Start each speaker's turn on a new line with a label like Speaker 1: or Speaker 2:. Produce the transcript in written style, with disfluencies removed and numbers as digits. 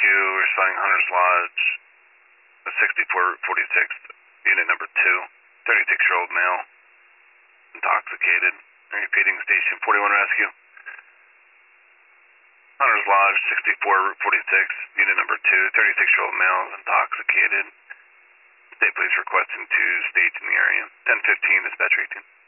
Speaker 1: Rescue, responding Hunter's Lodge, 6446th, unit number 2, 36-year-old male, intoxicated. Repeating, station 41 Rescue. Hunter's Lodge, 6446, unit number 2, 36-year-old male, intoxicated. State police requesting 2 stage in the area. 1015, dispatch 18.